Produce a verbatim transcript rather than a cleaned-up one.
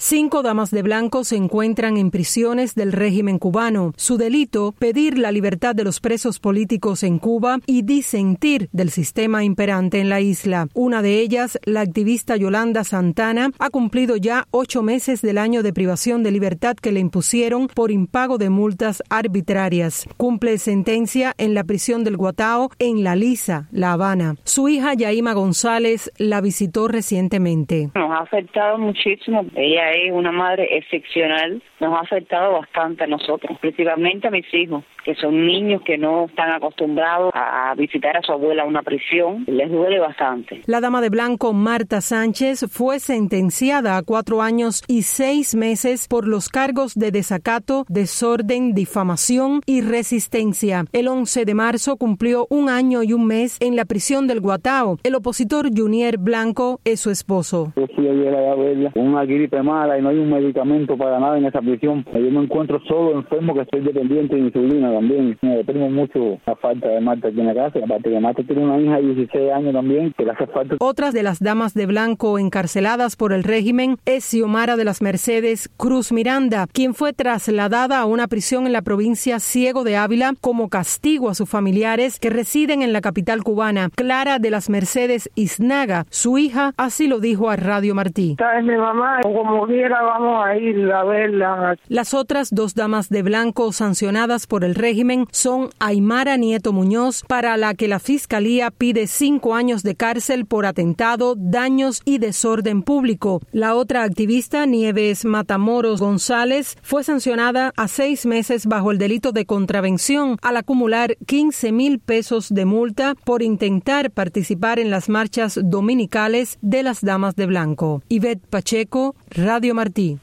Cinco damas de blanco se encuentran en prisiones del régimen cubano. Su delito, pedir la libertad de los presos políticos en Cuba y disentir del sistema imperante en la isla. Una de ellas, la activista Yolanda Santana, ha cumplido ya ocho meses del año de privación de libertad que le impusieron por impago de multas arbitrarias. Cumple sentencia en la prisión del Guatao, en La Lisa, La Habana. Su hija Yaima González la visitó recientemente. Nos ha afectado muchísimo. Ella es una madre excepcional. Nos ha afectado bastante a nosotros, principalmente a mis hijos, que son niños que no están acostumbrados a visitar a su abuela a una prisión. Les duele bastante. La dama de blanco Marta Sánchez fue sentenciada a cuatro años y seis meses por los cargos de desacato, desorden, difamación y resistencia. El once de marzo cumplió un año y un mes en la prisión del Guatao. El opositor Junier Blanco es su esposo. Yo fui ayer a verla con una gripe mala y no hay un medicamento para nada en esa prisión. Yo me encuentro solo, enfermo, que estoy dependiente de insulina también. Me deprimo mucho la falta de Marta aquí en la casa. Aparte que Marta tiene una hija de dieciséis años también, que le hace falta. Otras de las damas de blanco encarceladas por el régimen es Xiomara de las Mercedes Cruz Miranda, quien fue trasladada a una prisión en la provincia Ciego de Ávila como castigo a sus familiares que residen en la capital cubana. Clara de las Mercedes Iznaga, su hija, así lo dijo a Radio Martí. Esta es mi mamá, como quiera vamos a ir a verla. Las otras dos damas de blanco sancionadas por el régimen son Aymara Nieto Muñoz, para la que la Fiscalía pide cinco años de cárcel por atentado, daños y desorden público. La otra activista, Nieves Matamoros González, fue sancionada a seis meses bajo el delito de contravención al acumular quince mil pesos de multa por intentar participar en las marchas dominicales de las damas de blanco. Ivette Pacheco, Radio Martí.